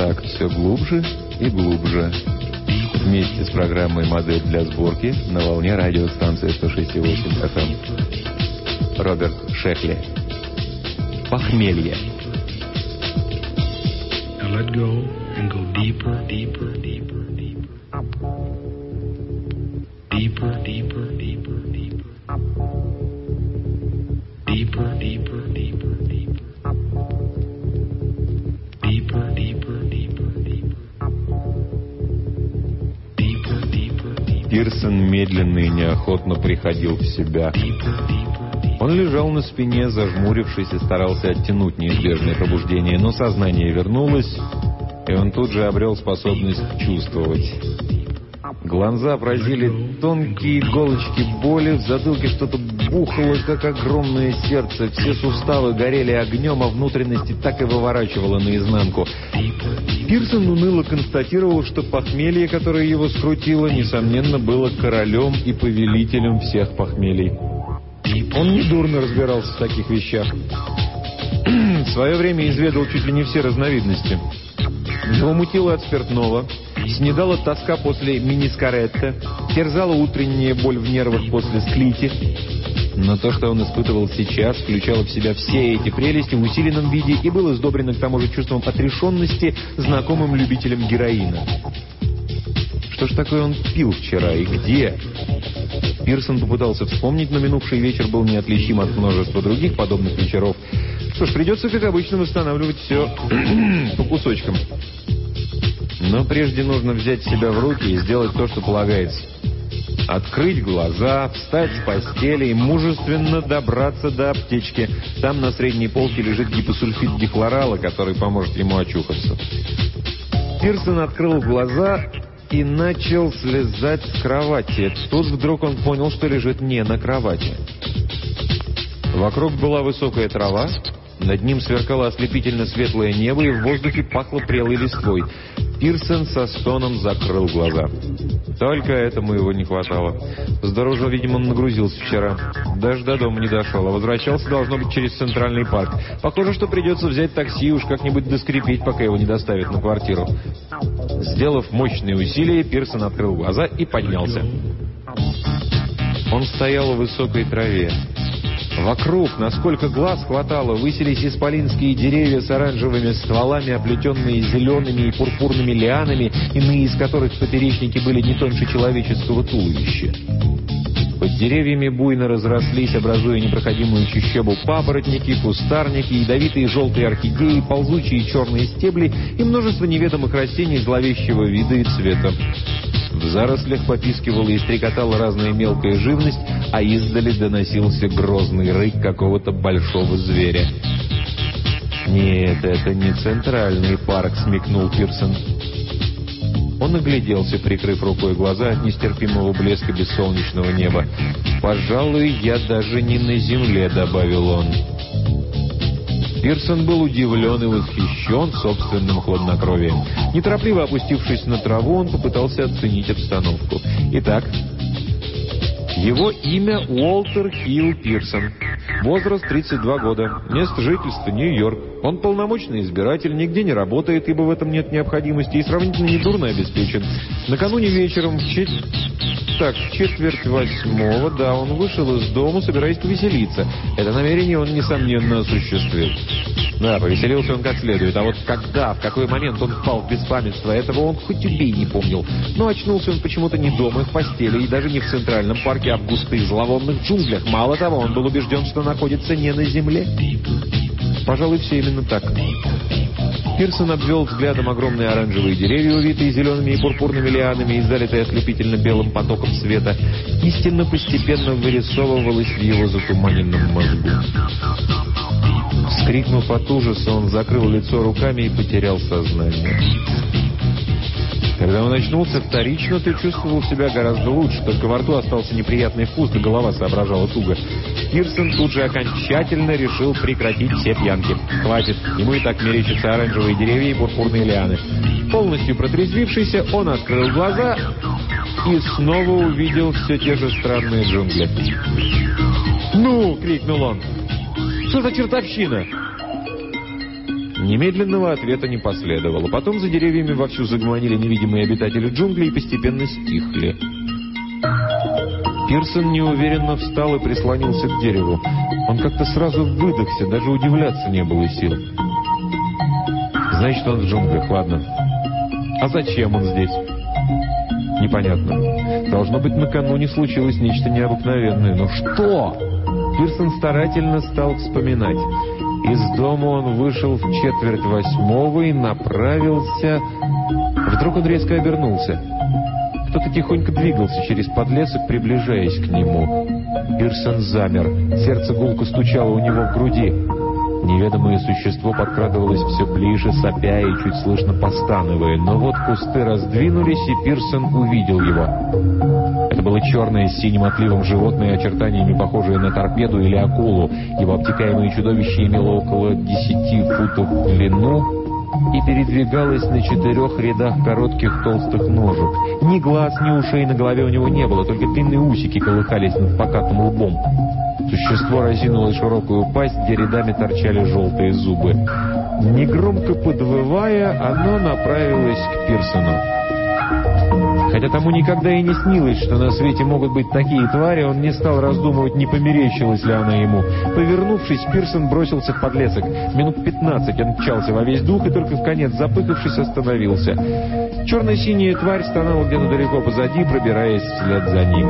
Так, все глубже и глубже. Вместе с программой «Модель для сборки» на волне радиостанции 106,8 FM. Роберт Шехли. Похмелье. Let go and go deeper, deeper, deeper, deeper. Deeper, deeper, deeper, deeper. Deeper, deeper, deeper, deeper. Deeper, deeper, deeper, deeper. Deeper, deeper, deeper. Пирсон медленно и неохотно приходил в себя. Он лежал на спине, зажмурившись, и старался оттянуть неизбежное пробуждение, но сознание вернулось, и он тут же обрел способность чувствовать. Глаза поразили тонкие иголочки боли, в затылке что-то бухало, как огромное сердце, все суставы горели огнем, а внутренности так и выворачивало наизнанку. Пирсон уныло констатировал, что похмелье, которое его скрутило, несомненно, было королем и повелителем всех похмелий. Он недурно разбирался в таких вещах. В свое время изведал чуть ли не все разновидности. Его мутило от спиртного, снедала тоска после минискаретта, терзала утренняя боль в нервах после склити. Но то, что он испытывал сейчас, включало в себя все эти прелести в усиленном виде и было сдобрено к тому же чувством отрешенности, знакомым любителям героина. Что ж такое он пил вчера и где? Пирсон попытался вспомнить, но минувший вечер был неотличим от множества других подобных вечеров. Что ж, придется, как обычно, восстанавливать все по кусочкам. Но прежде нужно взять себя в руки и сделать то, что полагается. Открыть глаза, встать с постели и мужественно добраться до аптечки. Там на средней полке лежит гипосульфид дихлорала, который поможет ему очухаться. Пирсон открыл глаза и начал слезать с кровати. Тут вдруг он понял, что лежит не на кровати. Вокруг была высокая трава, над ним сверкало ослепительно светлое небо, и в воздухе пахло прелой листвой. Пирсон со стоном закрыл глаза. Только этому его не хватало. Здорово же, видимо, он нагрузился вчера. Даже до дома не дошел, а возвращался, должно быть, через Центральный парк. Похоже, что придется взять такси и уж как-нибудь доскрепить, пока его не доставят на квартиру. Сделав мощные усилия, Пирсон открыл глаза и поднялся. Он стоял в высокой траве. Вокруг, насколько глаз хватало, высились исполинские деревья с оранжевыми стволами, оплетенные зелеными и пурпурными лианами, иные из которых поперечники были не тоньше человеческого туловища. Под деревьями буйно разрослись, образуя непроходимую чащобу, папоротники, кустарники, ядовитые желтые орхидеи, ползучие черные стебли и множество неведомых растений зловещего вида и цвета. В зарослях попискивала и стрекотала разная мелкая живность, а издали доносился грозный рык какого-то большого зверя. «Нет, это не Центральный парк», — смекнул Пирсон. Он огляделся, прикрыв рукой глаза от нестерпимого блеска бессолнечного неба. «Пожалуй, я даже не на земле», — добавил он. Пирсон был удивлен и восхищен собственным хладнокровием. Неторопливо опустившись на траву, он попытался оценить обстановку. Итак, его имя Уолтер Хилл Пирсон. Возраст 32 года. Место жительства Нью-Йорк. Он полномочный избиратель, нигде не работает, ибо в этом нет необходимости, и сравнительно недурно обеспечен. Накануне вечером в 7:45, да, он вышел из дома, собираясь повеселиться. Это намерение он, несомненно, осуществил. Да, повеселился он как следует, а вот когда, в какой момент он впал в беспамятство, этого он хоть убей не помнил. Но очнулся он почему-то не дома, в постели, и даже не в Центральном парке, а в густых зловонных джунглях. Мало того, он был убежден, что находится не на земле. Пожалуй, все именно так. Пирсон обвел взглядом огромные оранжевые деревья, увитые зелеными и пурпурными лианами и залитые ослепительно белым потоком света. Истина постепенно вырисовывалась в его затуманенном мозгу. Вскрикнув от ужаса, он закрыл лицо руками и потерял сознание. Когда он очнулся вторично, ты чувствовал себя гораздо лучше, только во рту остался неприятный вкус, да голова соображала туго. Пирсон тут же окончательно решил прекратить все пьянки. Хватит, ему и так мерещатся оранжевые деревья и пурпурные лианы. Полностью протрезвившийся, он открыл глаза и снова увидел все те же странные джунгли. «Ну!» — крикнул он. «Что за чертовщина?» Немедленного ответа не последовало. Потом за деревьями вовсю загомонили невидимые обитатели джунглей и постепенно стихли. Пирсон неуверенно встал и прислонился к дереву. Он как-то сразу выдохся, даже удивляться не было сил. Значит, он в джунглях, ладно. А зачем он здесь? Непонятно. Должно быть, накануне случилось нечто необыкновенное. Но что? Пирсон старательно стал вспоминать. Из дома он вышел в 7:45 и направился... Вдруг он резко обернулся. Кто-то тихонько двигался через подлесок, приближаясь к нему. Пирсон замер. Сердце гулко стучало у него в груди. Неведомое существо подкрадывалось все ближе, сопя и чуть слышно постановая. Но вот кусты раздвинулись, и Пирсон увидел его. Это было черное с синим отливом животное, очертаниями похожее на торпеду или акулу. Его обтекаемое чудовище имело около 10 футов в длину и передвигалось на 4 рядах коротких толстых ножек. Ни глаз, ни ушей на голове у него не было, только длинные усики колыхались над покатым лбом. Существо разинуло широкую пасть, где рядами торчали желтые зубы. Негромко подвывая, оно направилось к Пирсону. Хотя тому никогда и не снилось, что на свете могут быть такие твари, он не стал раздумывать, не померещилась ли она ему. Повернувшись, Пирсон бросился в подлесок. Минут 15 он мчался во весь дух и только вконец, запыхавшись, остановился. Черно-синяя тварь стонала где-то далеко позади, пробираясь вслед за ним.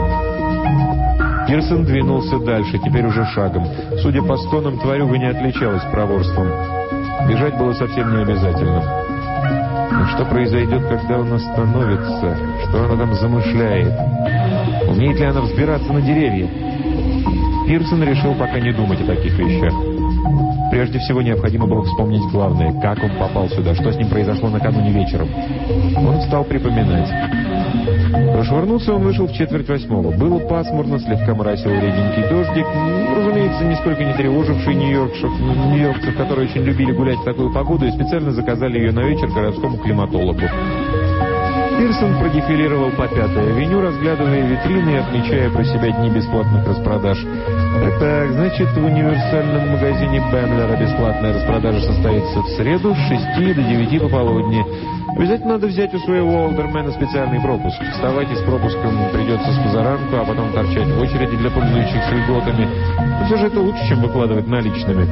Пирсон двинулся дальше, теперь уже шагом. Судя по стонам, тварюга не отличалась проворством. Бежать было совсем не обязательно. Но что произойдет, когда он остановится? Что она там замышляет? Умеет ли она взбираться на деревья? Пирсон решил пока не думать о таких вещах. Прежде всего необходимо было вспомнить главное. Как он попал сюда? Что с ним произошло накануне вечером? Он стал припоминать. Прошвырнулся он вышел в 7:45. Было пасмурно, слегка моросил реденький дождик. Разумеется, нисколько не тревоживший нью-йоркцев, которые очень любили гулять в такую погоду и специально заказали ее на вечер городскому климатологу. Пирсон продефилировал по 5-й авеню, разглядывая витрины и отмечая про себя дни бесплатных распродаж. Так, значит, в универсальном магазине Бендлера бесплатная распродажа состоится в среду с 6 до 9 пополудни. Обязательно надо взять у своего олдермена специальный пропуск. Вставать и с пропуском придется с позаранку, а потом торчать в очереди для пользующихся льготами. Но все же это лучше, чем выкладывать наличными.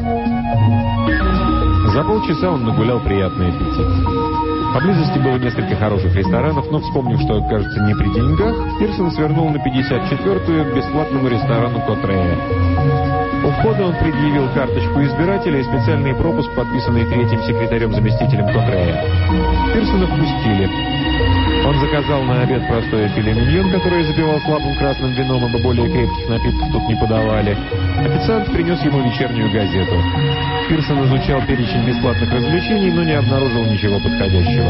За полчаса он нагулял приятный аппетит. Поблизости было несколько хороших ресторанов, но, вспомнив, что окажется не при деньгах, Пирсон свернул на 54-ю к бесплатному ресторану Котрея. У входа он предъявил карточку избирателя и специальный пропуск, подписанный 3-м секретарем-заместителем Котрея. Пирсона впустили. Он заказал на обед простое филе миньон, которое запивал слабым красным вином, ибо более крепких напитков тут не подавали. Официант принес ему вечернюю газету. Пирсон изучал перечень бесплатных развлечений, но не обнаружил ничего подходящего.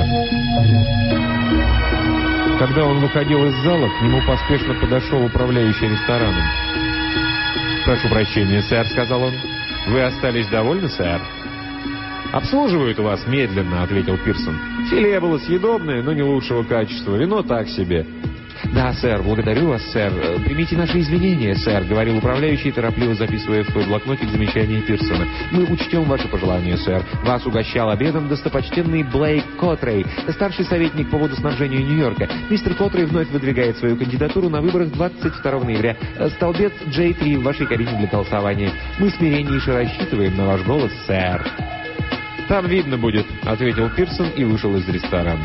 Когда он выходил из зала, к нему поспешно подошел управляющий рестораном. «Прошу прощения, сэр», — сказал он. «Вы остались довольны, сэр?» «Обслуживают вас медленно», — ответил Пирсон. «Филе было съедобное, но не лучшего качества. Вино так себе». «Да, сэр, благодарю вас, сэр. Примите наши извинения, сэр», — говорил управляющий, торопливо записывая в свой блокнотик замечания Пирсона. «Мы учтем ваши пожелания, сэр. Вас угощал обедом достопочтенный Блейк Котрей, старший советник по водоснабжению Нью-Йорка. Мистер Котрей вновь выдвигает свою кандидатуру на выборах 22 ноября. Столбец J3 в вашей кабине для голосования. Мы смиреннейше рассчитываем на ваш голос, сэр». «Там видно будет», — ответил Пирсон и вышел из ресторана.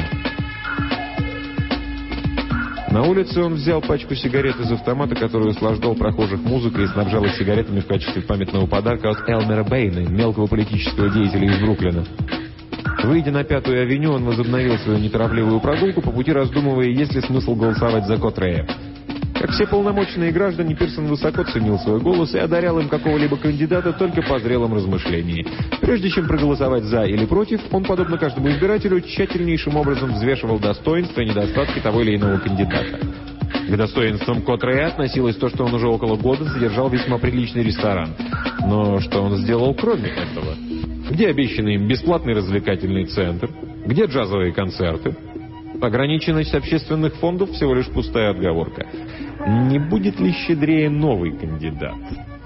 На улице он взял пачку сигарет из автомата, которую услаждал прохожих музыкой и снабжал их сигаретами в качестве памятного подарка от Элмера Бэйна, мелкого политического деятеля из Бруклина. Выйдя на 5-ю авеню, он возобновил свою неторопливую прогулку, по пути раздумывая, есть ли смысл голосовать за Котрея. Как все полномочные граждане, Пирсон высоко ценил свой голос и одарял им какого-либо кандидата только по зрелом размышлении. Прежде чем проголосовать за или против, он, подобно каждому избирателю, тщательнейшим образом взвешивал достоинства и недостатки того или иного кандидата. К достоинствам Котрея относилось то, что он уже около года содержал весьма приличный ресторан. Но что он сделал кроме этого? Где обещанный им бесплатный развлекательный центр? Где джазовые концерты? Ограниченность общественных фондов – всего лишь пустая отговорка. Не будет ли щедрее новый кандидат?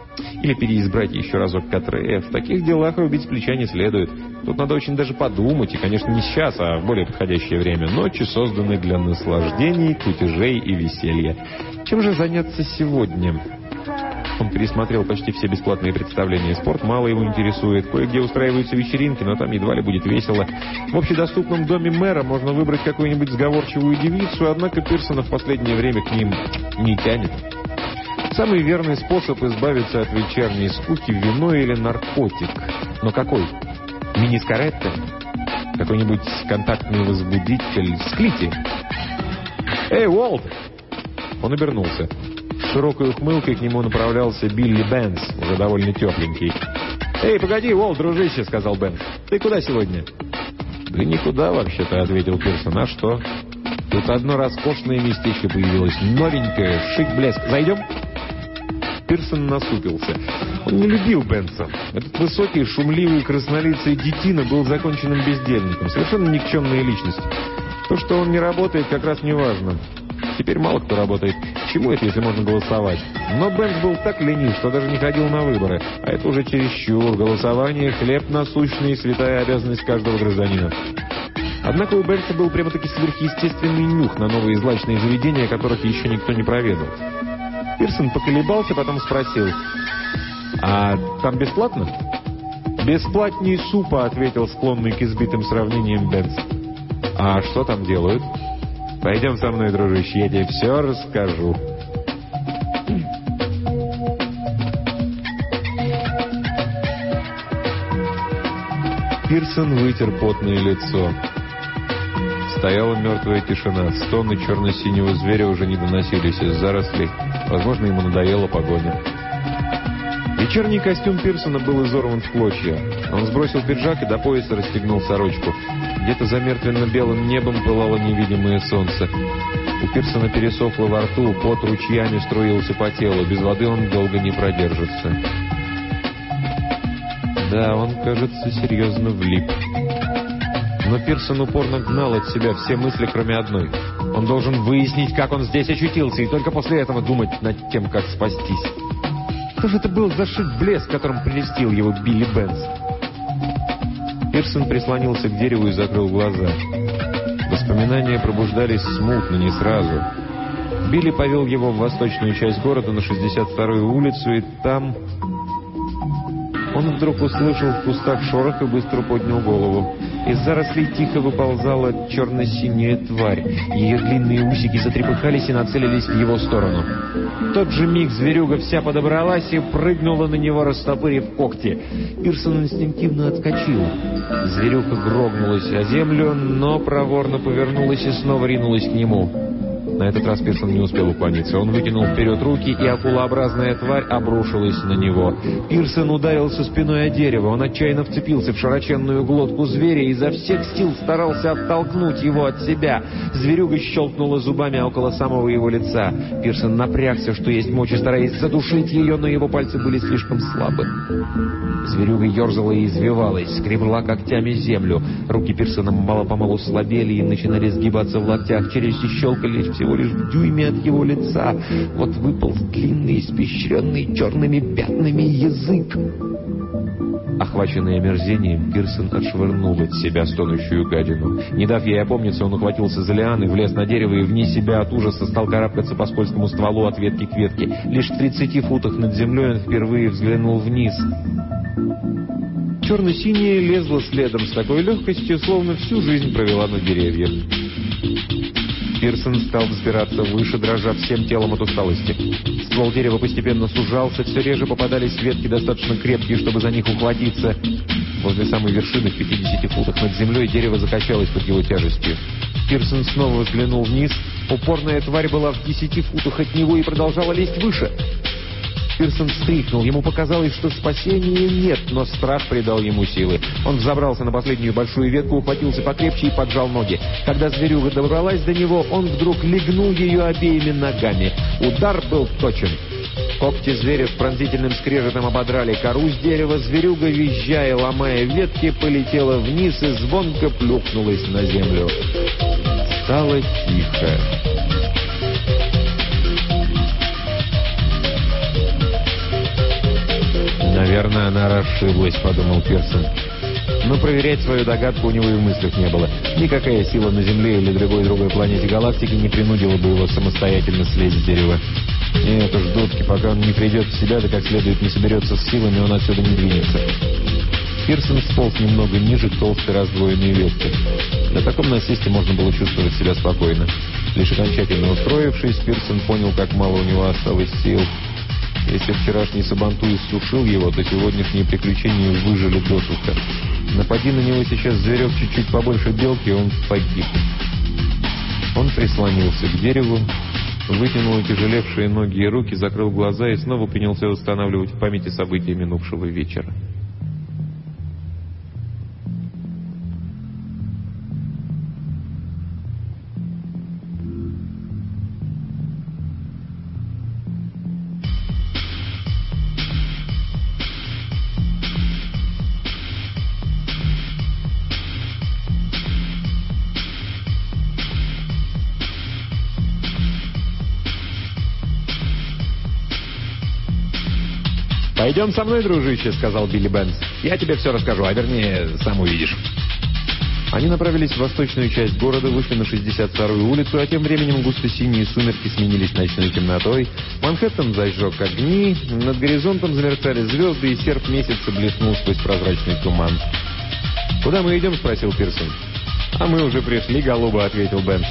Или переизбрать еще разок Катрея. В таких делах рубить с плеча не следует. Тут надо очень даже подумать, и, конечно, не сейчас, а в более подходящее время. Ночи созданы для наслаждений, кутежей и веселья. Чем же заняться сегодня? Он пересмотрел почти все бесплатные представления. Спорт мало его интересует. Кое-где устраиваются вечеринки, но там едва ли будет весело. В общедоступном доме мэра можно выбрать какую-нибудь сговорчивую девицу, однако Пирсона в последнее время к ним не тянет. Самый верный способ избавиться от вечерней скуки — вино или наркотик. Но какой? Мини-скаретто? Какой-нибудь контактный возбудитель? Склити? «Эй, Уолт!» Он обернулся. С широкой ухмылкой к нему направлялся Билли Бенс, уже довольно тепленький. «Эй, погоди, Уолт, дружище!» — сказал Бенс. «Ты куда сегодня?» «Да никуда, вообще-то», — ответил Пирсон. «А что? Тут одно роскошное местечко появилось, новенькое, шик-блеск. Зайдем?» Пирсон насупился. Он не любил Бенса. Этот высокий, шумливый, краснолицый детина был законченным бездельником, совершенно никчемная личность. То, что он не работает, как раз не важно. Теперь мало кто работает. К чему это, если можно голосовать? Но Бенс был так ленив, что даже не ходил на выборы. А это уже чересчур. Голосование — хлеб насущный и святая обязанность каждого гражданина. Однако у Бенса был прямо-таки сверхъестественный нюх на новые злачные заведения, которых еще никто не проведал. Пирсон поколебался, потом спросил: «А там бесплатно?» «Бесплатней супа», — ответил склонный к избитым сравнениям Бенс. «А что там делают?» «Пойдем со мной, дружище, я тебе все расскажу». Пирсон вытер потное лицо. Стояла мертвая тишина. Стоны черно-синего зверя уже не доносились из зарослей. Возможно, ему надоела погоня. Вечерний костюм Пирсона был изорван в клочья. Он сбросил пиджак и до пояса расстегнул сорочку. Где-то за мертвенно-белым небом пылало невидимое солнце. У Пирсона пересохло во рту, пот ручьями струился по телу. Без воды он долго не продержится. Да, он, кажется, серьезно влип. Но Пирсон упорно гнал от себя все мысли, кроме одной. Он должен выяснить, как он здесь очутился, и только после этого думать над тем, как спастись. Что же это был за шик-блеск, которым прелестил его Билли Бенс? Пирсон прислонился к дереву и закрыл глаза. Воспоминания пробуждались смутно, не сразу. Билли повел его в восточную часть города, на 62-ю улицу, и там... Он вдруг услышал в кустах шорох и быстро поднял голову. Из зарослей тихо выползала черно-синяя тварь. Ее длинные усики затрепыхались и нацелились в его сторону. В тот же миг зверюга вся подобралась и прыгнула на него, растопырив когти. Пирсон инстинктивно отскочил. Зверюга грохнулась о землю, но проворно повернулась и снова ринулась к нему. На этот раз Пирсон не успел уклониться. Он вытянул вперед руки, и акулообразная тварь обрушилась на него. Пирсон ударился спиной о дерево. Он отчаянно вцепился в широченную глотку зверя и изо всех сил старался оттолкнуть его от себя. Зверюга щелкнула зубами около самого его лица. Пирсон напрягся, что есть мочи, стараясь задушить ее, но его пальцы были слишком слабы. Зверюга ерзала и извивалась, скребла когтями землю. Руки Пирсона мало-помалу слабели и начинали сгибаться в локтях. Челюсти щелкали всего лишь в дюйме от его лица. Вот выполз длинный, испещренный черными пятнами язык. Охваченный омерзением, Пирсон отшвырнул от себя стонущую гадину. Не дав ей опомниться, он ухватился за лианы, влез на дерево и вне себя от ужаса стал карабкаться по скользкому стволу от ветки к ветке. Лишь в 30 футах над землей он впервые взглянул вниз. Черно-синяя лезла следом с такой легкостью, словно всю жизнь провела на деревьях. Пирсон стал взбираться выше, дрожа всем телом от усталости. Ствол дерева постепенно сужался, все реже попадались ветки достаточно крепкие, чтобы за них ухватиться. Возле самой вершины, в 50 футах над землей, дерево закачалось под его тяжестью. Пирсон снова взглянул вниз. Упорная тварь была в 10 футах от него и продолжала лезть выше. Пирсон вскрикнул. Ему показалось, что спасения нет, но страх придал ему силы. Он взобрался на последнюю большую ветку, ухватился покрепче и поджал ноги. Когда зверюга добралась до него, он вдруг легнул ее обеими ногами. Удар был точен. Когти зверя с пронзительным скрежетом ободрали кору с дерева. Зверюга, визжая, ломая ветки, полетела вниз и звонко плюхнулась на землю. Стало тихо. «Наверное, она расшиблась», — подумал Пирсон. Но проверять свою догадку у него и в мыслях не было. Никакая сила на Земле или другой планете галактики не принудила бы его самостоятельно слезть с дерева. Нет уж, дудки, пока он не придет в себя, да как следует не соберется с силами, он отсюда не двинется. Пирсон сполз немного ниже толстой раздвоенной ветки. На таком насесте можно было чувствовать себя спокойно. Лишь окончательно устроившись, Пирсон понял, как мало у него осталось сил. Если вчерашний сабантуй иссушил его, то сегодняшние приключения выжили досуха. Напади на него сейчас зверек чуть-чуть побольше белки, он погиб. Он прислонился к дереву, вытянул утяжелевшие ноги и руки, закрыл глаза и снова принялся восстанавливать в памяти события минувшего вечера. «Пойдем со мной, дружище», — сказал Билли Бенц. «Я тебе все расскажу, а вернее, сам увидишь». Они направились в восточную часть города, вышли на 62-ю улицу, а тем временем густо-синие сумерки сменились ночной темнотой. Манхэттен зажег огни, над горизонтом замерцали звезды, и серп месяца блеснул сквозь прозрачный туман. «Куда мы идем?» — спросил Пирсон. «А мы уже пришли, голуба», — ответил Бенц.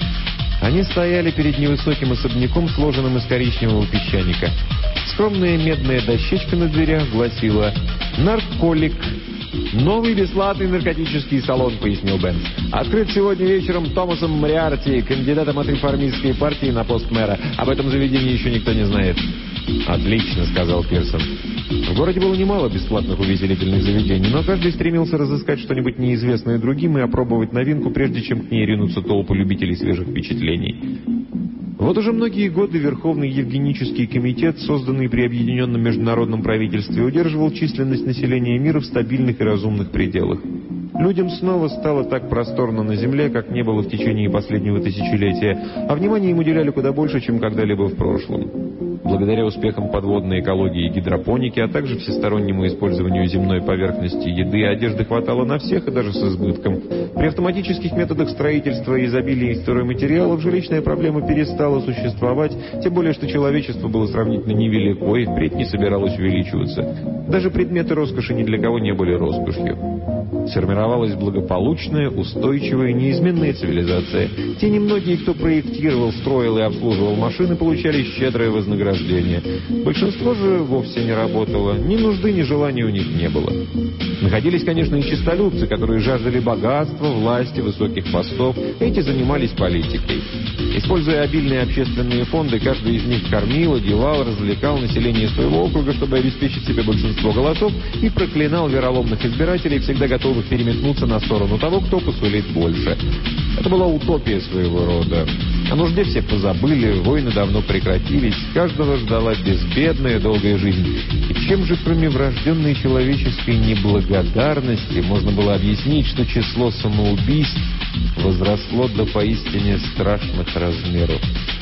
Они стояли перед невысоким особняком, сложенным из коричневого песчаника. Скромная медная дощечка на дверях гласила «Нарколик». «Новый бесплатный наркотический салон», — пояснил Бенц. «Открыт сегодня вечером Томасом Мориарти, кандидатом от реформистской партии на пост мэра. Об этом заведении еще никто не знает». «Отлично», — сказал Пирсон. В городе было немало бесплатных увеселительных заведений, но каждый стремился разыскать что-нибудь неизвестное другим и опробовать новинку, прежде чем к ней ринутся толпы любителей свежих впечатлений. Вот уже многие годы Верховный Евгенический комитет, созданный при Объединенном Международном правительстве, удерживал численность населения мира в стабильных и разумных пределах. Людям снова стало так просторно на Земле, как не было в течение последнего тысячелетия, а внимания им уделяли куда больше, чем когда-либо в прошлом. Благодаря успехам подводной экологии и гидропоники, а также всестороннему использованию земной поверхности еды, одежды хватало на всех и даже с избытком. При автоматических методах строительства и изобилии стройматериалов жилищная проблема перестала существовать, тем более, что человечество было сравнительно невелико и впредь не собиралось увеличиваться. Даже предметы роскоши ни для кого не были роскошью. Сформировалась благополучная, устойчивая, неизменная цивилизация. Те немногие, кто проектировал, строил и обслуживал машины, получали щедрое вознаграждение. Большинство же вовсе не работало. Ни нужды, ни желания у них не было. Находились, конечно, и честолюбцы, которые жаждали богатства, власти, высоких постов. Эти занимались политикой. Используя обильные общественные фонды, каждый из них кормил, одевал, развлекал население своего округа, чтобы обеспечить себе большинство голосов, и проклинал вероломных избирателей, всегда готовых переметнуться на сторону того, кто посулит больше. Это была утопия своего рода. О нужде все позабыли, войны давно прекратились, каждого ждала безбедная долгая жизнь. И чем же, кроме врожденной человеческой неблагодарности, можно было объяснить, что число самоубийств возросло до поистине страшных размеров?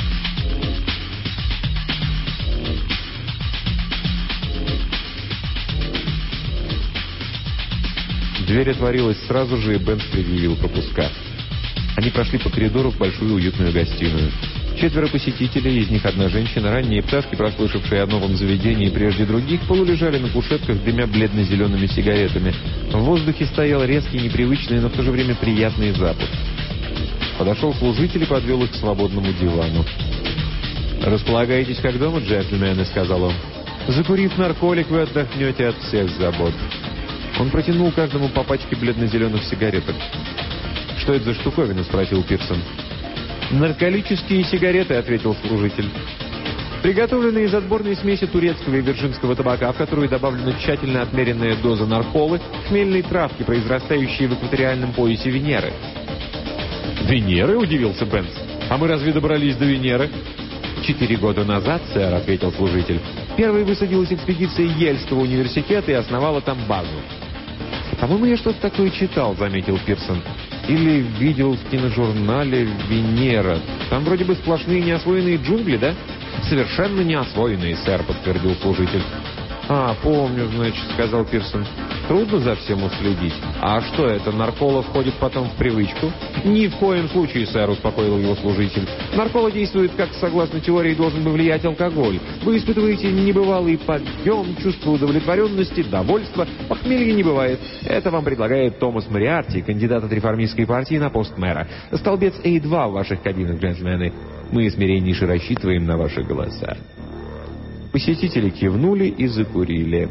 Дверь отворилась сразу же, и Бенц предъявил пропуска. Они прошли по коридору в большую уютную гостиную. 4 посетителей, из них одна женщина, ранние пташки, прослышавшие о новом заведении прежде других, полулежали на кушетках, дымя бледно-зелеными сигаретами. В воздухе стоял резкий, непривычный, но в то же время приятный запах. Подошел служитель и подвел их к свободному дивану. «Располагайтесь как дома, джентльмены», — сказал он. «Закурив нарколик, вы отдохнете от всех забот». Он протянул каждому по пачке бледно-зеленых сигареток. «Что это за штуковина?» — спросил Пирсон. «Нарколические сигареты», — ответил служитель. «Приготовленные из отборной смеси турецкого и вирджинского табака, в которую добавлена тщательно отмеренная доза нарколы, хмельной травки, произрастающей в экваториальном поясе Венеры». «Венеры?» — удивился Бенц. «А мы разве добрались до Венеры?» 4 года назад, сэр», — ответил служитель. «Первой высадилась экспедиция Ельского университета и основала там базу». «По-моему, я что-то такое читал», — заметил Пирсон. «Или видел в киножурнале «Венера». Там вроде бы сплошные неосвоенные джунгли, да?» «Совершенно неосвоенные, сэр», — подтвердил служитель. помню, значит», — сказал Пирсон. «Трудно за всем уследить. А что это, наркола входит потом в привычку?» «Ни в коем случае, сэр», — успокоил его служитель. «Наркола действует, как, согласно теории, должен бы влиять алкоголь. Вы испытываете небывалый подъем, чувство удовлетворенности, довольства. Похмелья не бывает. Это вам предлагает Томас Мориарти, кандидат от реформистской партии на пост мэра. Столбец А2 в ваших кабинах, джентльмены. Мы смиреннейше рассчитываем на ваши голоса». Посетители кивнули и закурили.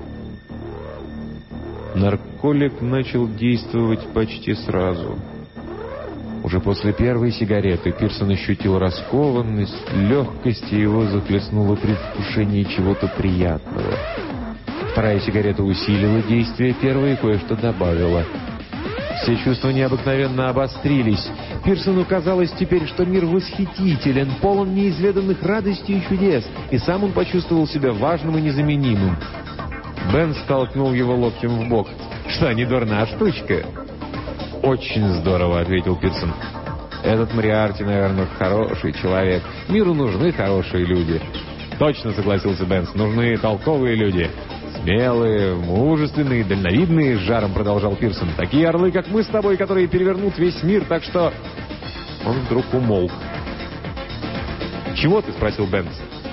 Нарколик начал действовать почти сразу. Уже после первой сигареты Пирсон ощутил раскованность, легкость, и его захлестнуло предвкушение чего-то приятного. Вторая сигарета усилила действие первой и кое-что добавила. Все чувства необыкновенно обострились. Пирсону казалось теперь, что мир восхитителен, полон неизведанных радостей и чудес, и сам он почувствовал себя важным и незаменимым. Бен столкнул его локтем в бок. «Что, не дурная штучка?» «Очень здорово», — ответил Пирсон. «Этот Мориарти, наверное, хороший человек. Миру нужны хорошие люди». «Точно», — согласился Бенс, — «нужны толковые люди». «Смелые, мужественные, дальновидные», — с жаром продолжал Пирсон. «Такие орлы, как мы с тобой, которые перевернут весь мир, так что...» Он вдруг умолк. «Чего ты?» — спросил Бенс.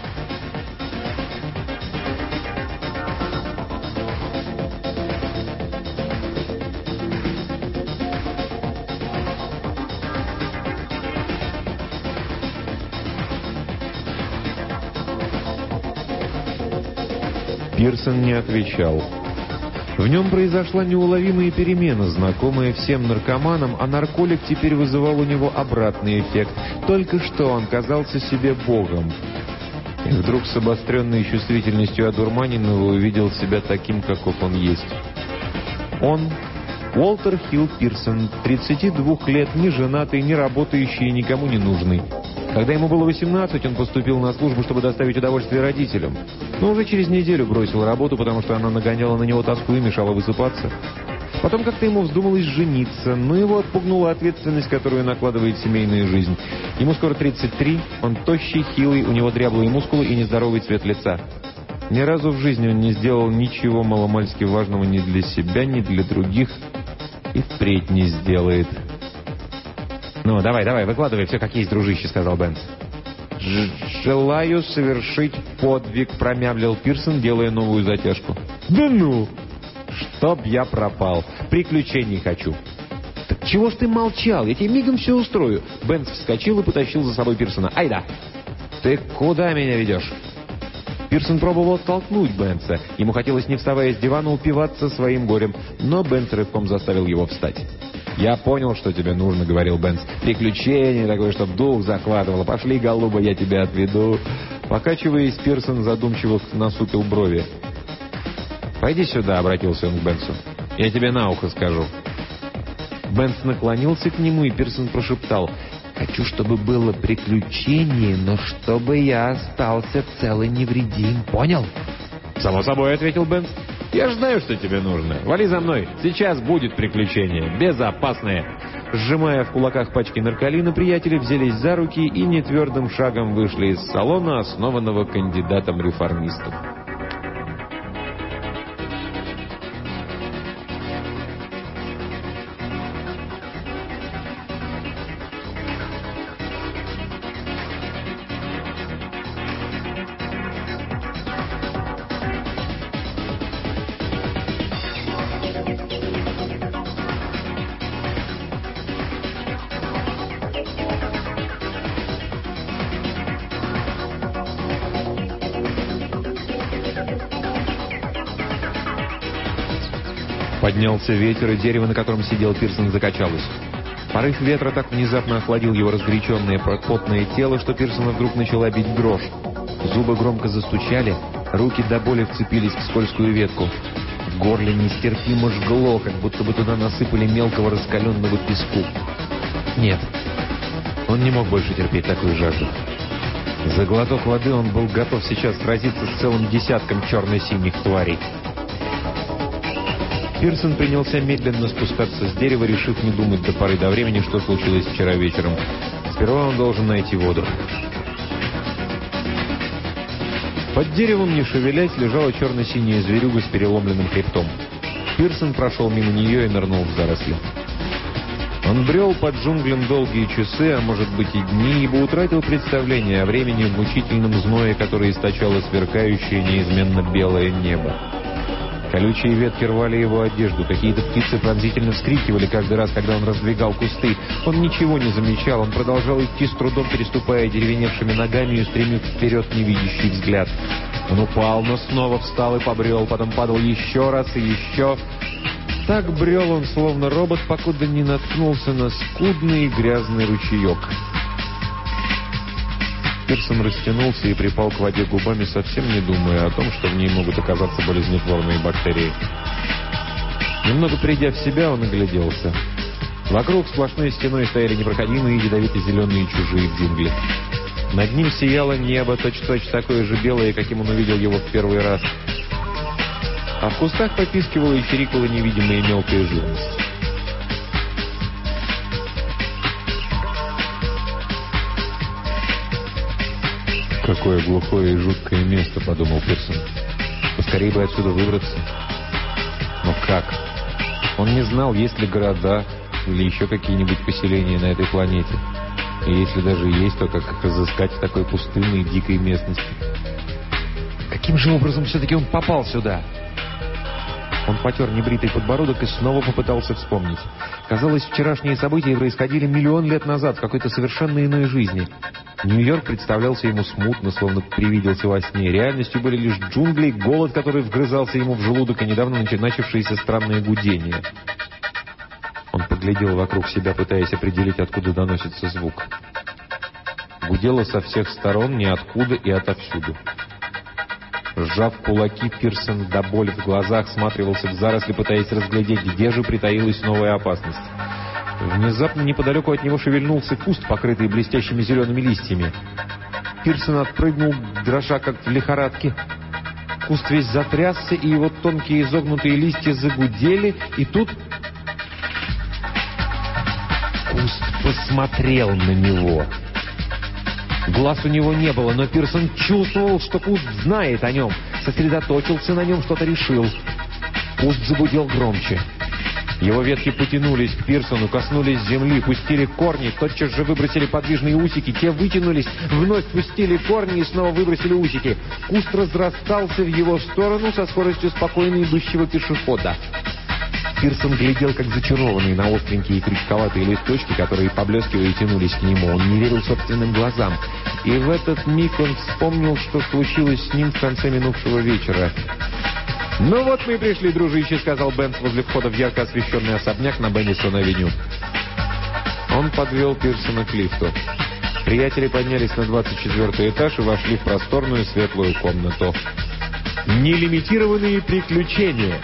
Пирсон не отвечал. В нем произошла неуловимая перемена, знакомая всем наркоманам, а нарколик теперь вызывал у него обратный эффект. Только что он казался себе богом. И вдруг с обостренной чувствительностью одурманенного увидел себя таким, каков он есть. Он, Уолтер Хилл Пирсон, 32 лет, не женатый, не работающий и никому не нужный. Когда ему было 18, он поступил на службу, чтобы доставить удовольствие родителям. Но уже через неделю бросил работу, потому что она нагоняла на него тоску и мешала высыпаться. Потом как-то ему вздумалось жениться, но его отпугнула ответственность, которую накладывает семейная жизнь. Ему скоро 33, он тощий, хилый, у него дряблые мускулы и нездоровый цвет лица. Ни разу в жизни он не сделал ничего маломальски важного ни для себя, ни для других, и впредь не сделает. «Ну, давай, выкладывай все как есть, дружище», — сказал Бенс. «Желаю совершить подвиг», — промямлил Пирсон, делая новую затяжку. «Да ну! Чтоб я пропал. Приключений хочу». «Так чего ж ты молчал? Я тебе мигом все устрою». Бенс вскочил и потащил за собой Пирсона. «Айда!» «Ты куда меня ведешь?» Пирсон пробовал оттолкнуть Бенса. Ему хотелось, не вставая с дивана, упиваться своим горем, но Бенс рывком заставил его встать. «Я понял, что тебе нужно», — говорил Бенс. «Приключение такое, чтоб дух захватывало. Пошли, голуба, я тебя отведу». Покачиваясь, Пирсон задумчиво насупил брови. «Пойди сюда», — обратился он к Бенсу. «Я тебе на ухо скажу». Бенс наклонился к нему, и Пирсон прошептал: «Хочу, чтобы было приключение, но чтобы я остался цел и невредим. Понял?» «Само собой», — ответил Бенс. «Я же знаю, что тебе нужно. Вали за мной. Сейчас будет приключение. Безопасное». Сжимая в кулаках пачки нарколина, приятели взялись за руки и нетвердым шагом вышли из салона, основанного кандидатом реформистов. Поднялся ветер, и дерево, на котором сидел Пирсон, закачалось. Порыв ветра так внезапно охладил его разгоряченное потное тело, что Пирсона вдруг начала бить дрожь. Зубы громко застучали, руки до боли вцепились в скользкую ветку. В горле нестерпимо жгло, как будто бы туда насыпали мелкого раскаленного песку. Нет, он не мог больше терпеть такую жажду. За глоток воды он был готов сейчас сразиться с целым десятком черно-синих тварей. Пирсон принялся медленно спускаться с дерева, решив не думать до поры до времени, что случилось вчера вечером. Сперва он должен найти воду. Под деревом, не шевелясь, лежала черно-синяя зверюга с переломленным хребтом. Пирсон прошел мимо нее и нырнул в заросли. Он брел под джунглям долгие часы, а может быть и дни, ибо утратил представление о времени в мучительном зное, которое источало сверкающее неизменно белое небо. Колючие ветки рвали его одежду, какие-то птицы пронзительно вскрикивали каждый раз, когда он раздвигал кусты. Он ничего не замечал, он продолжал идти с трудом, переступая деревеневшими ногами и устремив вперед невидящий взгляд. Он упал, но снова встал и побрел, потом падал еще раз и еще. Так брел он, словно робот, покуда не наткнулся на скудный и грязный ручеек. Пирсон растянулся и припал к воде губами, совсем не думая о том, что в ней могут оказаться болезнетворные бактерии. Немного придя в себя, он огляделся. Вокруг сплошной стеной стояли непроходимые ядовито-зеленые чужие джунгли. Над ним сияло небо, точь-в-точь такое же белое, каким он увидел его в первый раз. А в кустах попискивала и чирикала невидимая мелкая живность. «Какое глухое и жуткое место», — подумал Пирсон. «Поскорее бы отсюда выбраться». Но как? Он не знал, есть ли города или еще какие-нибудь поселения на этой планете. И если даже есть, то как их разыскать в такой пустынной, дикой местности? Каким же образом все-таки он попал сюда? Он потер небритый подбородок и снова попытался вспомнить. Казалось, вчерашние события происходили миллион лет назад в какой-то совершенно иной жизни. Нью-Йорк представлялся ему смутно, словно привиделся во сне. Реальностью были лишь джунгли, голод, который вгрызался ему в желудок, и недавно начавшееся странное гудение. Он поглядел вокруг себя, пытаясь определить, откуда доносится звук. Гудело со всех сторон, ниоткуда и отовсюду. Сжав кулаки, Пирсон до боли в глазах всматривался в заросли, пытаясь разглядеть, где же притаилась новая опасность. Внезапно неподалеку от него шевельнулся куст, покрытый блестящими зелеными листьями. Пирсон отпрыгнул, дрожа как в лихорадке. Куст весь затрясся, и его тонкие изогнутые листья загудели, и тут... Куст посмотрел на него. Глаз у него не было, но Пирсон чувствовал, что куст знает о нем, сосредоточился на нем, что-то решил. Куст загудел громче. Его ветки потянулись к Пирсону, коснулись земли, пустили корни, тотчас же выбросили подвижные усики, те вытянулись, вновь пустили корни и снова выбросили усики. Куст разрастался в его сторону со скоростью спокойно идущего пешехода. Пирсон глядел, как зачарованный, на остренькие крючковатые листочки, которые, поблескивая, тянулись к нему. Он не верил собственным глазам. И в этот миг он вспомнил, что случилось с ним в конце минувшего вечера. «Ну вот мы и пришли, дружище», — сказал Бенц возле входа в ярко освещенный особняк на Беннисон-авеню. Он подвел Пирсона к лифту. Приятели поднялись на 24-й этаж и вошли в просторную светлую комнату. «Нелимитированные приключения».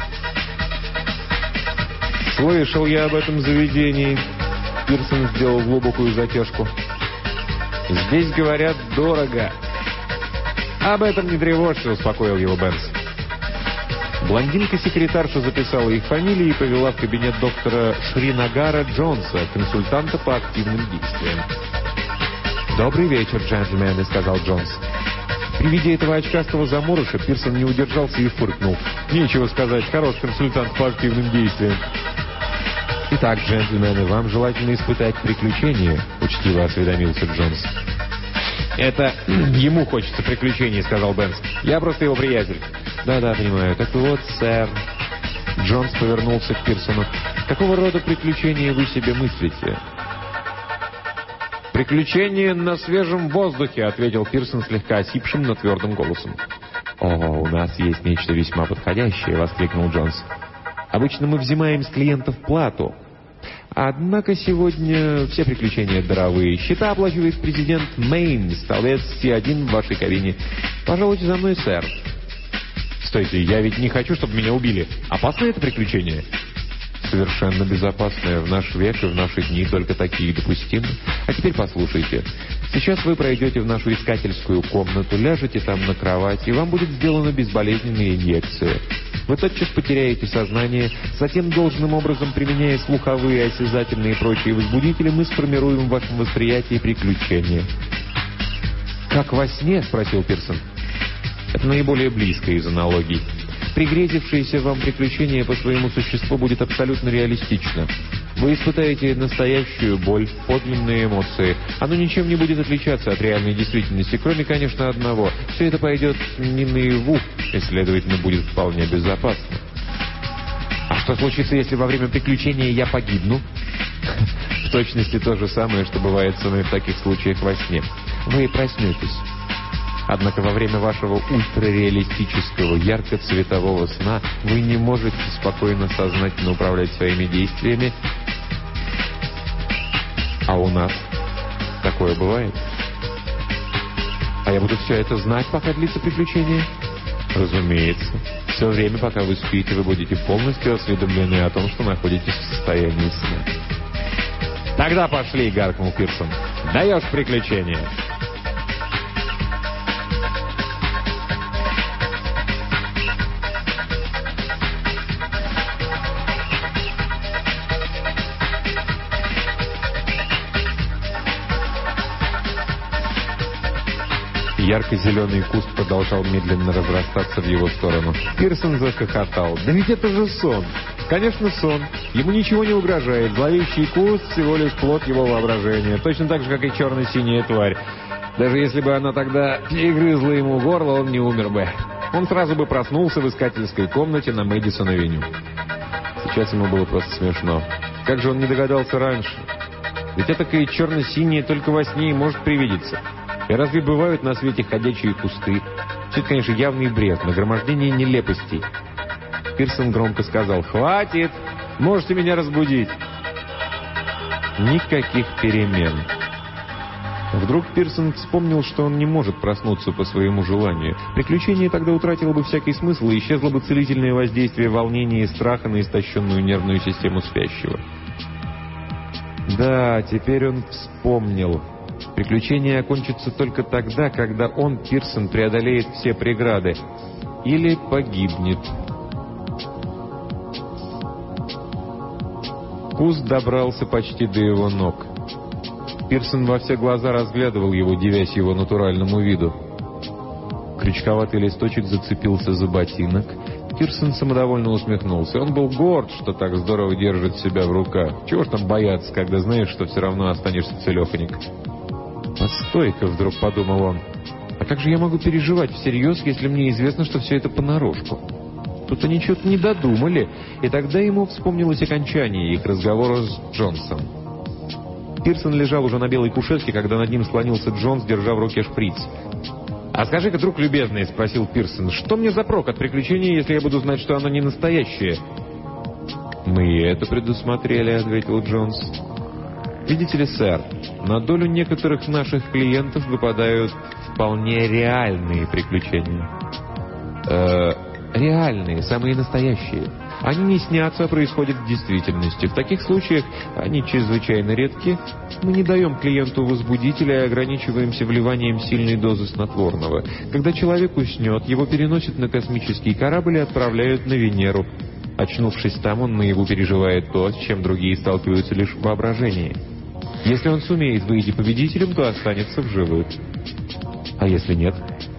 «Слышал я об этом заведении», — Пирсон сделал глубокую затяжку. «Здесь, говорят, дорого». «Об этом не тревожься», — успокоил его Бенц. Блондинка-секретарша записала их фамилии и повела в кабинет доктора Шринагара Джонса, консультанта по активным действиям. «Добрый вечер, джентльмены», — сказал Джонс. При виде этого очкастого заморыша Пирсон не удержался и фыркнул. «Нечего сказать, хороший консультант по активным действиям». «Итак, джентльмены, вам желательно испытать приключения», — учтиво осведомился Джонс. «Это ему хочется приключений», — сказал Бенц. «Я просто его приятель». «Да-да, понимаю. Так вот, сэр...» Джонс повернулся к Пирсону. «Какого рода приключения вы себе мыслите?» «Приключения на свежем воздухе», — ответил Пирсон слегка осипшим, но твердым голосом. «О, у нас есть нечто весьма подходящее», — воскликнул Джонс. «Обычно мы взимаем с клиентов плату. Однако сегодня все приключения даровые. Счета оплачивает президент Мэйн, столец C1 в вашей кабине. Пожалуйте за мной, сэр». «Стойте, я ведь не хочу, чтобы меня убили. Опасное это приключение?» «Совершенно безопасное. В наш век и в наши дни только такие допустимы. А теперь послушайте. Сейчас вы пройдете в нашу искательскую комнату, ляжете там на кровать, и вам будет сделана безболезненная инъекция. Вы тотчас потеряете сознание, затем должным образом, применяя слуховые, осязательные и прочие возбудители, мы сформируем в вашем восприятии приключения». «Как во сне?» — спросил Пирсон. Это наиболее близкое из аналогий. Пригрезившееся вам приключение по своему существу будет абсолютно реалистично. Вы испытаете настоящую боль, подлинные эмоции. Оно ничем не будет отличаться от реальной действительности, кроме, конечно, одного. Все это пойдет не наяву, и, следовательно, будет вполне безопасно. А что случится, если во время приключения я погибну? В точности то же самое, что бывает со мной в таких случаях во сне. Вы проснетесь. Однако во время вашего ультрареалистического, яркоцветового сна вы не можете спокойно, сознательно управлять своими действиями. А у нас такое бывает. А я буду все это знать, пока длится приключение? Разумеется. Все время, пока вы спите, вы будете полностью осведомлены о том, что находитесь в состоянии сна. «Тогда пошли», — гаркнул Пирсон. «Даешь приключение». Ярко-зеленый куст продолжал медленно разрастаться в его сторону. Пирсон захохотал. «Да ведь это же сон!» «Конечно, сон. Ему ничего не угрожает. Зловещий куст — всего лишь плод его воображения. Точно так же, как и черно-синяя тварь. Даже если бы она тогда перегрызла ему горло, он не умер бы. Он сразу бы проснулся в искательской комнате на Мэдисон-авеню». Сейчас ему было просто смешно. Как же он не догадался раньше? Ведь этакое черно-синее только во сне и может привидеться. И разве бывают на свете ходячие кусты? Все это, конечно, явный бред, нагромождение нелепостей. Пирсон громко сказал: «Хватит! Можете меня разбудить!» Никаких перемен. Вдруг Пирсон вспомнил, что он не может проснуться по своему желанию. Приключение тогда утратило бы всякий смысл, и исчезло бы целительное воздействие волнения и страха на истощенную нервную систему спящего. Да, теперь он вспомнил. Приключение окончится только тогда, когда он, Пирсон, преодолеет все преграды. Или погибнет. Куст добрался почти до его ног. Пирсон во все глаза разглядывал его, дивясь его натуральному виду. Крючковатый листочек зацепился за ботинок. Пирсон самодовольно усмехнулся. Он был горд, что так здорово держит себя в руках. Чего ж там бояться, когда знаешь, что все равно останешься целеханик? «Постой-ка», — вдруг подумал он. «А как же я могу переживать всерьез, если мне известно, что все это понарошку? Тут они что-то не додумали». И тогда ему вспомнилось окончание их разговора с Джонсом. Пирсон лежал уже на белой кушетке, когда над ним склонился Джонс, держа в руке шприц. «А скажи-ка, друг любезный», — спросил Пирсон, — «что мне за прок от приключения, если я буду знать, что оно не настоящее?» «Мы и это предусмотрели», — ответил Джонс. «Видите ли, сэр, на долю некоторых наших клиентов выпадают вполне реальные приключения». Реальные, самые настоящие. Они не снятся, а происходят в действительности. В таких случаях они чрезвычайно редки. Мы не даем клиенту возбудителя и ограничиваемся вливанием сильной дозы снотворного. Когда человек уснет, его переносят на космический корабль и отправляют на Венеру. Очнувшись там, он наяву переживает то, с чем другие сталкиваются лишь в воображении. Если он сумеет выйти победителем, то останется в живых. А если нет?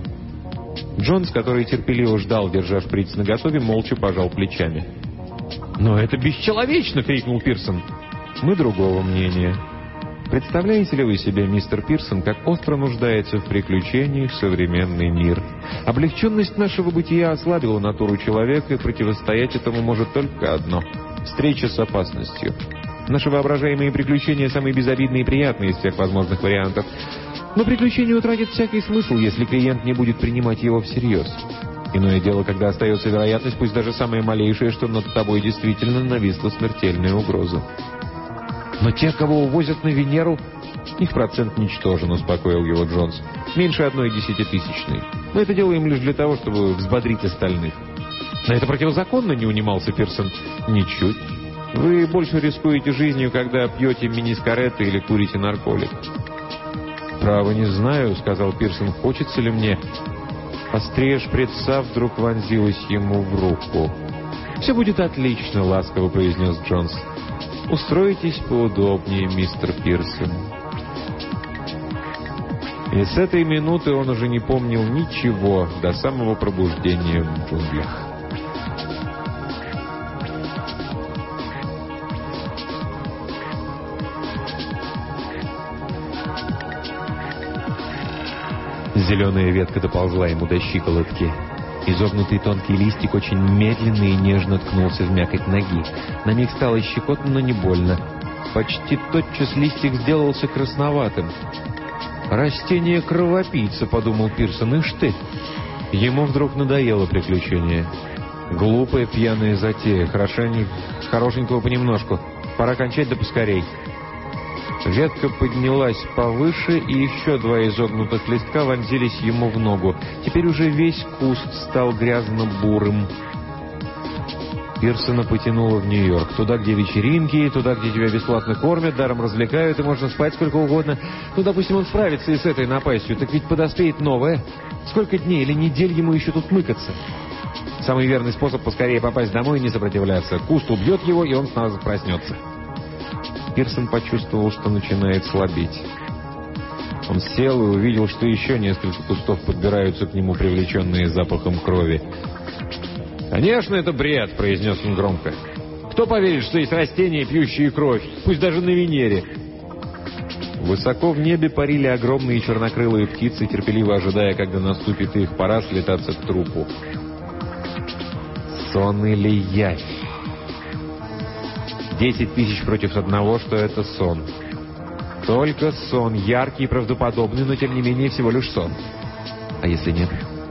Джонс, который терпеливо ждал, держа шприц наготове, молча пожал плечами. «Но это бесчеловечно!» — крикнул Пирсон. «Мы другого мнения. Представляете ли вы себе, мистер Пирсон, как остро нуждается в приключениях современный мир? Облегченность нашего бытия ослабила натуру человека, и противостоять этому может только одно — встреча с опасностью. Наши воображаемые приключения самые безобидные и приятные из всех возможных вариантов. Но приключение утратит всякий смысл, если клиент не будет принимать его всерьез. Иное дело, когда остается вероятность, пусть даже самая малейшая, что над тобой действительно нависла смертельная угроза. Но те, кого увозят на Венеру, их процент ничтожен», — успокоил его Джонс. «Меньше 1/100000. Мы это делаем лишь для того, чтобы взбодрить остальных». «Но это противозаконно», — не унимался Пирсон. «Ничуть. Вы больше рискуете жизнью, когда пьете мини-скаретто или курите нарколик». «Право не знаю», — сказал Пирсон, — «хочется ли мне...» Острее шприца вдруг вонзилась ему в руку. «Все будет отлично», — ласково произнес Джонс. «Устройтесь поудобнее, мистер Пирсон». И с этой минуты он уже не помнил ничего до самого пробуждения в джунглях. Зеленая ветка доползла ему до щиколотки. Изогнутый тонкий листик очень медленно и нежно ткнулся в мякоть ноги. На миг стало щекотно, но не больно. Почти тотчас листик сделался красноватым. «Растение кровопийца», — подумал Пирсон, — «ишь ты!» Ему вдруг надоело приключение. Глупая пьяная затея, хорошенького понемножку. Пора кончать да поскорей. Ветка поднялась повыше, и еще два изогнутых листка вонзились ему в ногу. Теперь уже весь куст стал грязно-бурым. Пирсона потянуло в Нью-Йорк. Туда, где вечеринки, туда, где тебя бесплатно кормят, даром развлекают, и можно спать сколько угодно. Ну, допустим, он справится и с этой напастью, так ведь подоспеет новое. Сколько дней или недель ему еще тут мыкаться? Самый верный способ поскорее попасть домой и не сопротивляться. Куст убьет его, и он сразу проснется. Пирсон почувствовал, что начинает слабеть. Он сел и увидел, что еще несколько кустов подбираются к нему, привлеченные запахом крови. «Конечно, это бред», — произнес он громко. «Кто поверит, что есть растения, пьющие кровь, пусть даже на Венере?» Высоко в небе парили огромные чернокрылые птицы, терпеливо ожидая, когда наступит их пора слетаться к трупу. Сон или явь? 10 тысяч против одного, что это сон. Только сон, яркий и правдоподобный, но тем не менее всего лишь сон. А если нет?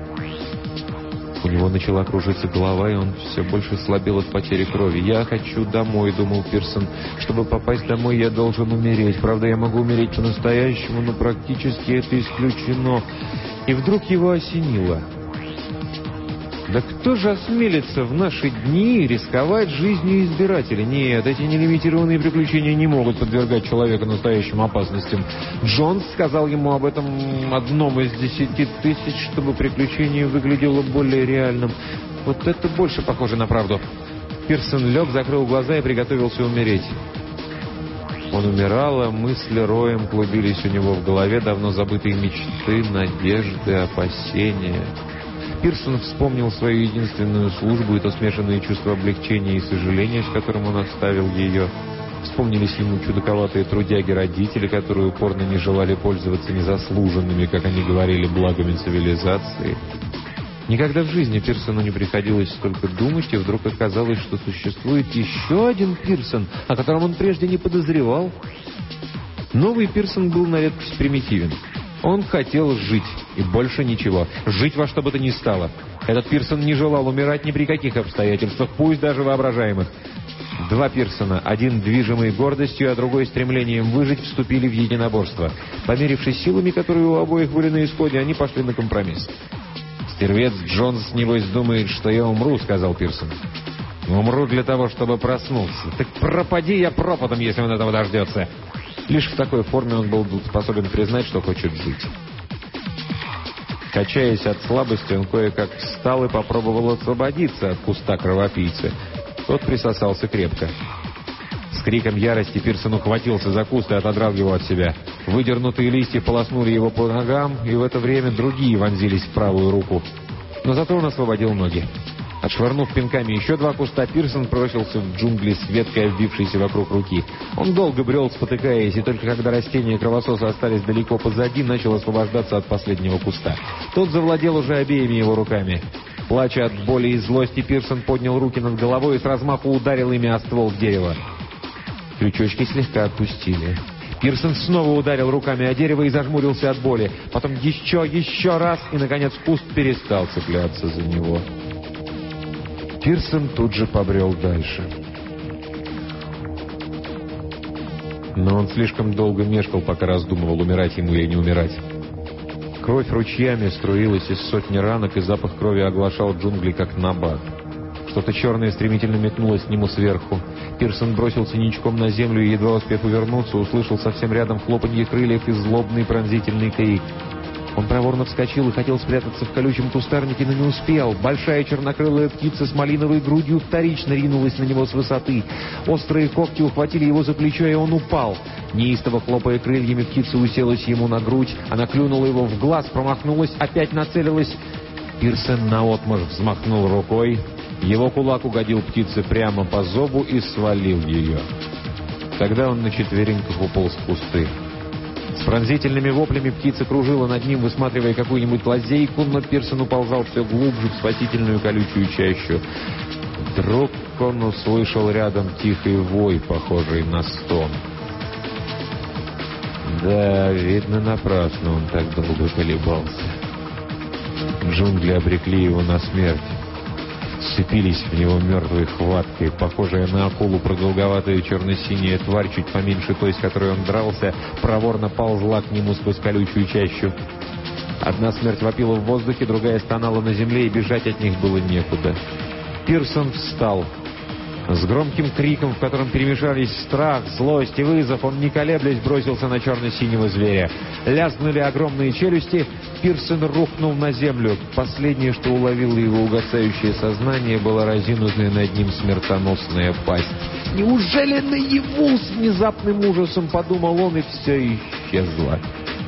У него начала кружиться голова, и он все больше слабел от потери крови. «Я хочу домой», — думал Пирсон. «Чтобы попасть домой, я должен умереть. Правда, я могу умереть по-настоящему, но практически это исключено». И вдруг его осенило. Да кто же осмелится в наши дни рисковать жизнью избирателя? Нет, эти нелимитированные приключения не могут подвергать человека настоящим опасностям. Джонс сказал ему об этом одном из 10 тысяч, чтобы приключение выглядело более реальным. Вот это больше похоже на правду. Пирсон лег, закрыл глаза и приготовился умереть. Он умирал, а мысли роем клубились у него в голове, давно забытые мечты, надежды, опасения. Пирсон вспомнил свою единственную службу и то смешанное чувство облегчения и сожаления, с которым он оставил ее. Вспомнились ему чудаковатые трудяги-родители, которые упорно не желали пользоваться незаслуженными, как они говорили, благами цивилизации. Никогда в жизни Пирсону не приходилось столько думать, и вдруг оказалось, что существует еще один Пирсон, о котором он прежде не подозревал. Новый Пирсон был на редкость примитивен. Он хотел жить, и больше ничего. Жить во что бы то ни стало. Этот Пирсон не желал умирать ни при каких обстоятельствах, пусть даже воображаемых. Два Пирсона, один движимый гордостью, а другой стремлением выжить, вступили в единоборство. Померившись силами, которые у обоих были на исходе, они пошли на компромисс. «Стервец Джонс, небось, думает, что я умру», — сказал Пирсон. «Умру для того, чтобы проснуться. Так пропади я пропадом, если он этого дождется». Лишь в такой форме он был способен признать, что хочет жить. Качаясь от слабости, он кое-как встал и попробовал освободиться от куста кровопийцы. Тот присосался крепко. С криком ярости Пирсон ухватился за куст и отодрал его от себя. Выдернутые листья полоснули его по ногам, и в это время другие вонзились в правую руку. Но зато он освободил ноги. Отшвырнув пинками еще два куста, Пирсон бросился в джунгли с веткой, обвившейся вокруг руки. Он долго брел, спотыкаясь, и только когда растения кровососа остались далеко позади, начал освобождаться от последнего куста. Тот завладел уже обеими его руками. Плача от боли и злости, Пирсон поднял руки над головой и с размаху ударил ими о ствол дерева. Крючочки слегка отпустили. Пирсон снова ударил руками о дерево и зажмурился от боли. Потом еще раз, и, наконец, куст перестал цепляться за него. Пирсон тут же побрел дальше. Но он слишком долго мешкал, пока раздумывал, умирать ему или не умирать. Кровь ручьями струилась из сотни ранок, и запах крови оглашал джунгли, как набат. Что-то черное стремительно метнулось к нему сверху. Пирсон бросился ничком на землю и, едва успев увернуться, услышал совсем рядом хлопанье крыльев и злобный пронзительный крик. Он проворно вскочил и хотел спрятаться в колючем кустарнике, но не успел. Большая чернокрылая птица с малиновой грудью вторично ринулась на него с высоты. Острые когти ухватили его за плечо, и он упал. Неистово хлопая крыльями, птица уселась ему на грудь. Она клюнула его в глаз, промахнулась, опять нацелилась. Пирсон наотмашь взмахнул рукой. Его кулак угодил птице прямо по зобу и свалил ее. Тогда он на четвереньках уполз в кусты. С пронзительными воплями птица кружила над ним, высматривая какую-нибудь лазейку, но Пирсон уползал все глубже в спасительную колючую чащу. Вдруг он услышал рядом тихий вой, похожий на стон. Да, видно, напрасно он так долго колебался. Джунгли обрекли его на смерть. Вцепились в него мертвой хваткой. Похожая на акулу продолговатая черно-синяя тварь, чуть поменьше той, с которой он дрался, проворно ползла к нему сквозь колючую чащу. Одна смерть вопила в воздухе, другая стонала на земле, и бежать от них было некуда. Пирсон встал. С громким криком, в котором перемешались страх, злость и вызов, он, не колеблясь, бросился на черно-синего зверя. Лязгнули огромные челюсти, Пирсон рухнул на землю. Последнее, что уловило его угасающее сознание, была разинутая над ним смертоносная пасть. «Неужели наяву?» — с внезапным ужасом подумал он, и все исчезло.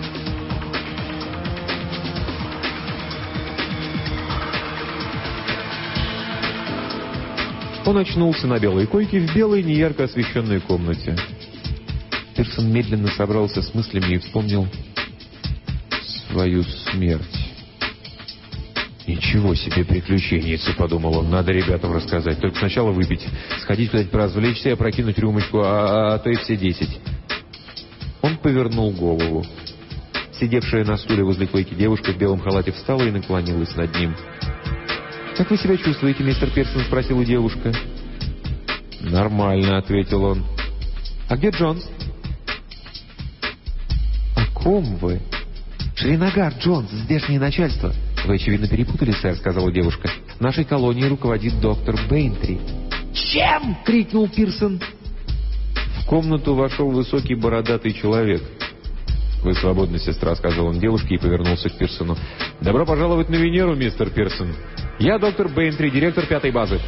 Он очнулся на белой койке в белой, неярко освещенной комнате. Пирсон медленно собрался с мыслями и вспомнил свою смерть. «Ничего себе приключенница», — подумал он, — «надо ребятам рассказать. Только сначала выпить, сходить куда-нибудь поразвлечься и опрокинуть рюмочку, а то и все 10». Он повернул голову. Сидевшая на стуле возле койки девушка в белом халате встала и наклонилась над ним. «Как вы себя чувствуете, мистер Пирсон?» — спросила девушка. «Нормально», — ответил он. «А где Джонс?» «О ком вы?» «Шринагар, Джонс, здешнее начальство». «Вы, очевидно, перепутали, сэр», — сказала девушка. «Нашей колонией руководит доктор Бейнтри». «Чем?» — крикнул Пирсон. В комнату вошел высокий бородатый человек. «Вы свободны, сестра», — сказал он девушке и повернулся к Пирсону. «Добро пожаловать на Венеру, мистер Пирсон. Я доктор Бейнтри, директор 5-й базы».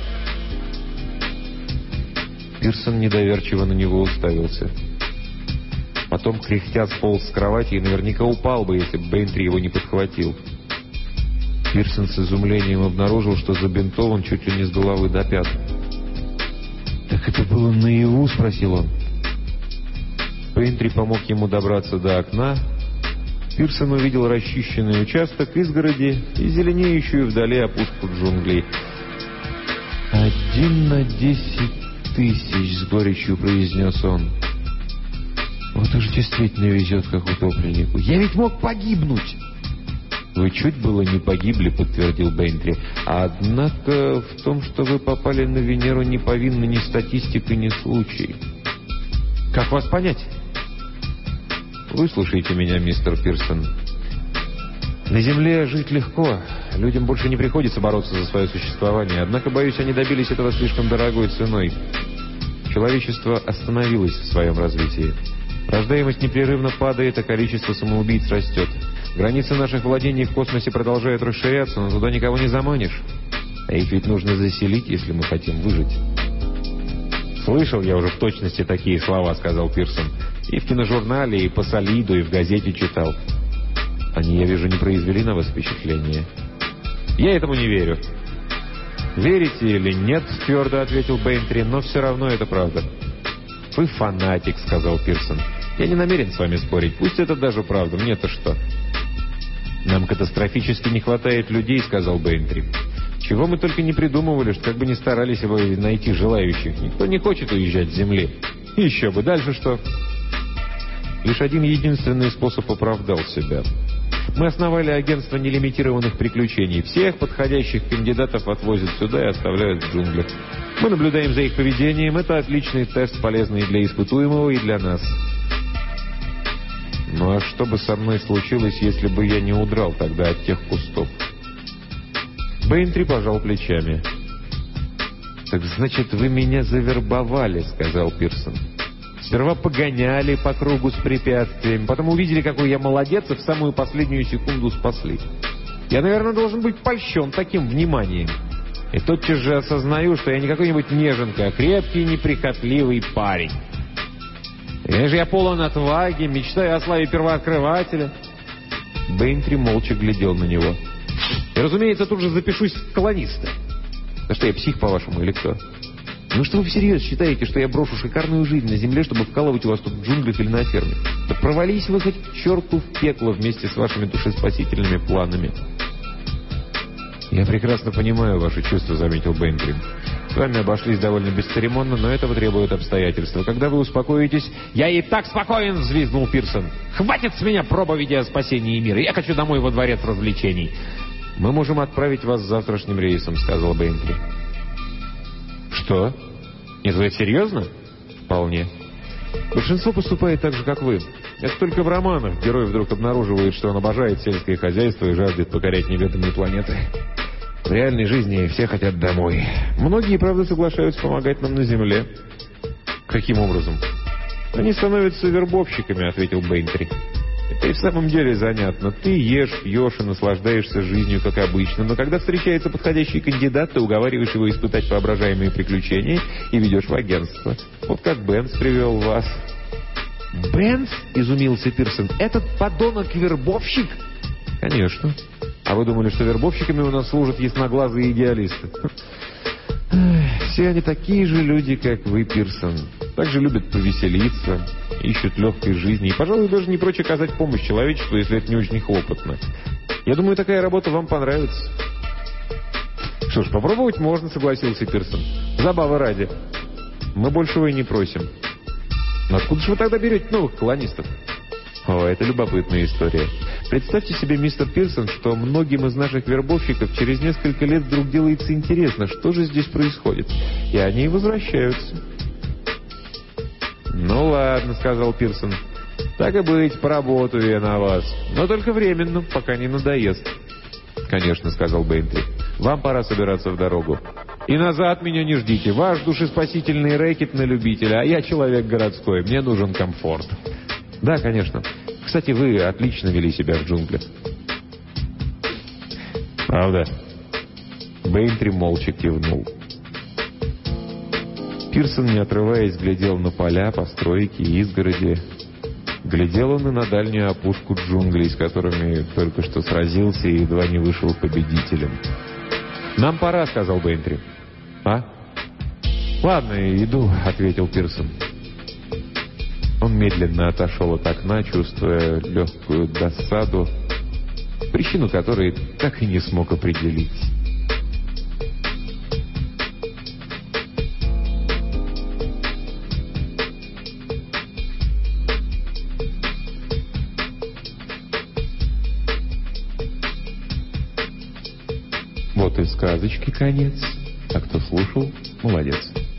Пирсон недоверчиво на него уставился. Потом, кряхтя, сполз с кровати и наверняка упал бы, если бы Бейнтри его не подхватил. Пирсон с изумлением обнаружил, что забинтован чуть ли не с головы до пят. «Так это было наяву?» — спросил он. Бейнтри помог ему добраться до окна. Пирсон увидел расчищенный участок изгороди и зеленеющую вдали опушку джунглей. 1 на 10 тысяч, с горечью произнес он. Вот уж действительно везет, как утопленнику. Я ведь мог погибнуть. Вы чуть было не погибли, подтвердил Бейнтри. Однако в том, что вы попали на Венеру, не повинна ни статистика, ни случай. Как вас понять? Выслушайте меня, мистер Пирсон. На Земле жить легко. Людям больше не приходится бороться за свое существование. Однако, боюсь, они добились этого слишком дорогой ценой. Человечество остановилось в своем развитии. Рождаемость непрерывно падает, а количество самоубийц растет. Границы наших владений в космосе продолжают расширяться, но туда никого не заманишь. А их ведь нужно заселить, если мы хотим выжить. «Слышал я уже в точности такие слова», — сказал Пирсон. «И в киножурнале, и по Солиду, и в газете читал. Они, я вижу, не произвели на вас впечатление». «Я этому не верю». «Верите или нет?» — твердо ответил Бейнтри, — «но все равно это правда». «Вы фанатик», — сказал Пирсон. «Я не намерен с вами спорить. Пусть это даже правда. Мне-то что?» «Нам катастрофически не хватает людей», — сказал Бейнтри. «Чего мы только не придумывали, что как бы ни старались его найти желающих. Никто не хочет уезжать с Земли. Еще бы. Дальше что?» Лишь один единственный способ оправдал себя. Мы основали агентство нелимитированных приключений. Всех подходящих кандидатов отвозят сюда и оставляют в джунглях. Мы наблюдаем за их поведением. Это отличный тест, полезный для испытуемого и для нас. Ну а что бы со мной случилось, если бы я не удрал тогда от тех кустов? Бейнтри пожал плечами. «Так значит, вы меня завербовали», — сказал Пирсон. Сперва погоняли по кругу с препятствиями, потом увидели, какой я молодец, и в самую последнюю секунду спасли. Я, наверное, должен быть польщен таким вниманием. И тотчас же осознаю, что я не какой-нибудь неженка, а крепкий, неприхотливый парень. И же я полон отваги, мечтаю о славе первооткрывателя. Бейнтри молча глядел на него. И, разумеется, тут же запишусь в колониста. Да что, я псих, по-вашему, или кто? Ну что вы всерьез считаете, что я брошу шикарную жизнь на земле, чтобы вкалывать у вас тут в джунглях или на ферме? Да провались вы хоть к черту в пекло вместе с вашими душеспасительными планами. «Я прекрасно понимаю ваши чувства», — заметил Бейнтри. «С вами обошлись довольно бесцеремонно, но этого требуют обстоятельства. Когда вы успокоитесь...» «Я и так спокоен!» — взвизгнул Пирсон. «Хватит с меня проповеди о спасении мира! Я хочу домой во дворец развлечений!» «Мы можем отправить вас завтрашним рейсом», — сказал Бейнтри. «Что? Нет, вы это серьезно?» «Вполне. Большинство поступает так же, как вы. Это только в романах герой вдруг обнаруживает, что он обожает сельское хозяйство и жаждет покорять неведомые планеты. В реальной жизни все хотят домой. Многие, правда, соглашаются помогать нам на земле». «Каким образом?» «Они становятся вербовщиками», — ответил Бейнтри. «Это и в самом деле занятно. Ты ешь, пьешь и наслаждаешься жизнью, как обычно, но когда встречается подходящий кандидат, ты уговариваешь его испытать воображаемые приключения и ведешь в агентство. Вот как Бенс привел вас». «Бенс?» — изумился Пирсон. «Этот подонок-вербовщик?» «Конечно. А вы думали, что вербовщиками у нас служат ясноглазые идеалисты?» «Все они такие же люди, как вы, Пирсон. Также любят повеселиться, ищут легкой жизни и, пожалуй, даже не прочь оказать помощь человечеству, если это не очень хлопотно. Я думаю, такая работа вам понравится». «Что ж, попробовать можно», — согласился Пирсон. «Забавы ради. Мы большего и не просим». «Но откуда же вы тогда берете новых колонистов?» «О, это любопытная история. Представьте себе, мистер Пирсон, что многим из наших вербовщиков через несколько лет вдруг делается интересно, что же здесь происходит. И они возвращаются». «Ну ладно», — сказал Пирсон. «Так и быть, поработаю я на вас. Но только временно, пока не надоест». «Конечно», — сказал Бейнтри. «Вам пора собираться в дорогу. И назад меня не ждите. Ваш душеспасительный рэкет на любителя, а я человек городской. Мне нужен комфорт». «Да, конечно. Кстати, вы отлично вели себя в джунглях». «Правда?» Бейнтри молча кивнул. Пирсон, не отрываясь, глядел на поля, постройки и изгороди. Глядел он и на дальнюю опушку джунглей, с которыми только что сразился и едва не вышел победителем. «Нам пора», — сказал Бейнтри. «А? Ладно, иду», — ответил Пирсон. Он медленно отошел от окна, чувствуя легкую досаду, причину которой так и не смог определить. Вот и сказочки конец. А кто слушал, молодец.